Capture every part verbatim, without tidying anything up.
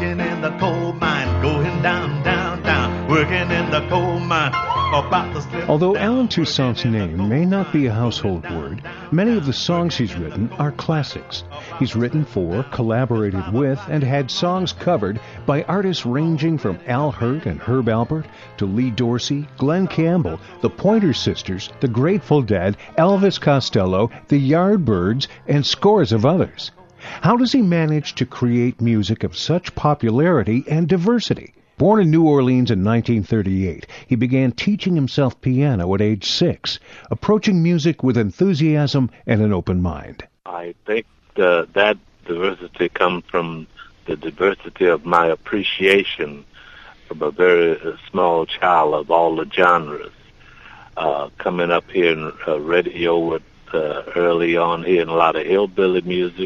working in the coal mine, going down, down, down, working in the coal mine. About to slip Although down, Alan Toussaint's name may not be a household word, many of the songs he's written are classics. He's written for, collaborated with, and had songs covered by artists ranging from Al Hirt and Herb Alpert to Lee Dorsey, Glenn Campbell, the Pointer Sisters, the Grateful Dead, Elvis Costello, the Yardbirds, and scores of others. How does he manage to create music of such popularity and diversity? Born in New Orleans in nineteen thirty-eight, he began teaching himself piano at age six, approaching music with enthusiasm and an open mind. I think uh, that diversity comes from the diversity of my appreciation from a very uh, small child of all the genres. Uh, coming up here in uh, radio with, uh, early on, hearing a lot of hillbilly music,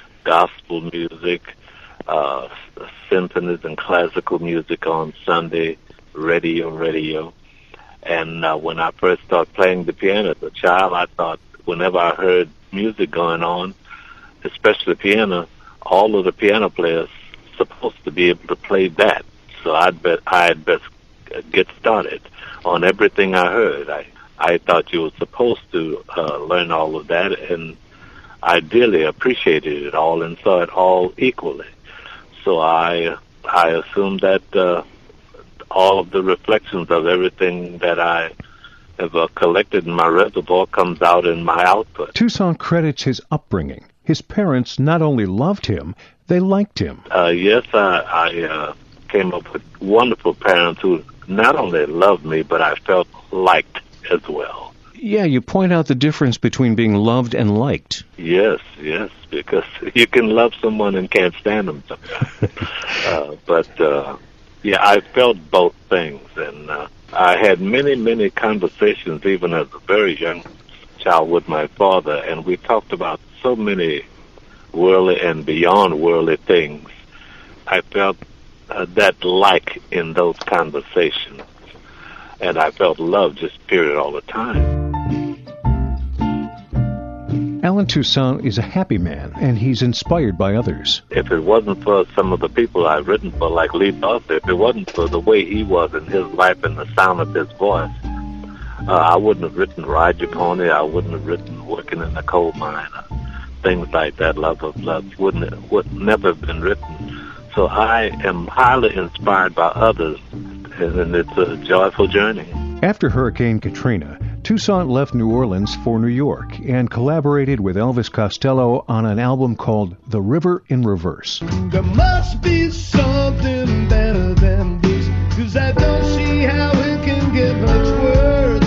gospel music, uh, symphonies and classical music on Sunday, radio, radio. And uh, when I first started playing the piano as a child, I thought whenever I heard music going on, especially piano, all of the piano players supposed to be able to play that. So I'd bet I'd best get started on everything I heard. I, I thought you were supposed to uh, learn all of that, and I dearly appreciated it all and saw it all equally. So I I assumed that uh, all of the reflections of everything that I have uh, collected in my reservoir comes out in my output. Toussaint credits his upbringing. His parents not only loved him, they liked him. Uh, yes, I, I uh, came up with wonderful parents who not only loved me, but I felt liked as well. Yeah, you point out the difference between being loved and liked. Yes, yes, because you can love someone and can't stand them sometimes. uh, but, uh, yeah, I felt both things, and uh, I had many, many conversations, even as a very young child, with my father, and we talked about so many worldly and beyond worldly things. I felt uh, that like in those conversations, and I felt love just period all the time. Alan Toussaint is a happy man, and he's inspired by others. If it wasn't for some of the people I've written for, like Lee Dorsey, if it wasn't for the way he was in his life and the sound of his voice, uh, I wouldn't have written Ride Your Pony, I wouldn't have written Working in the Coal Mine, uh, things like that, Love of Love, wouldn't would never have been written. So I am highly inspired by others, and it's a joyful journey. After Hurricane Katrina, Toussaint left New Orleans for New York and collaborated with Elvis Costello on an album called The River in Reverse. There must be something better than this, 'cause I don't see how it can get much worse.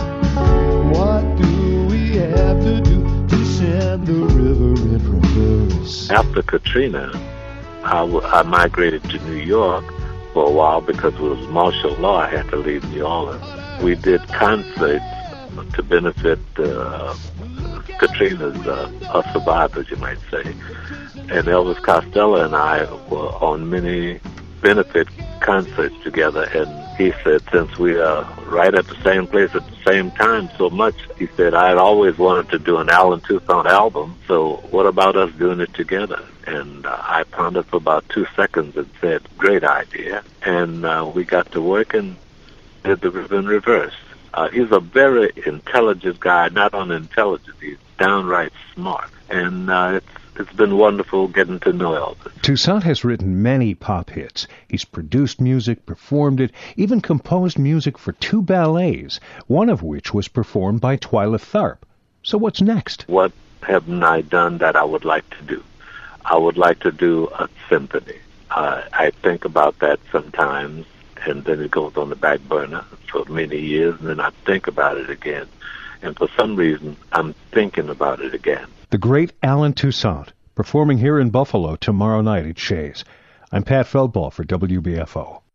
What do we have to do to send the river in reverse? After Katrina, I, w- I migrated to New York for a while because it was martial law. I had to leave New Orleans. We did concerts to benefit uh, Katrina's uh, survivors, you might say. And Elvis Costello and I were on many benefit concerts together, and he said, since we are right at the same place at the same time so much, he said, I had always wanted to do an Alan Toussaint album, so what about us doing it together? And uh, I pondered for about two seconds and said, great idea. And uh, we got to work and did The River in Reverse. Uh, he's a very intelligent guy, not unintelligent, he's downright smart. And uh, it's It's been wonderful getting to know Elvis. Toussaint has written many pop hits. He's produced music, performed it, even composed music for two ballets, one of which was performed by Twyla Tharp. So what's next? What haven't I done that I would like to do? I would like to do a symphony. Uh, I think about that sometimes, and then it goes on the back burner for many years, and then I think about it again. And for some reason, I'm thinking about it again. The great Alan Toussaint, performing here in Buffalo tomorrow night at Shays. I'm Pat Feldball for W B F O.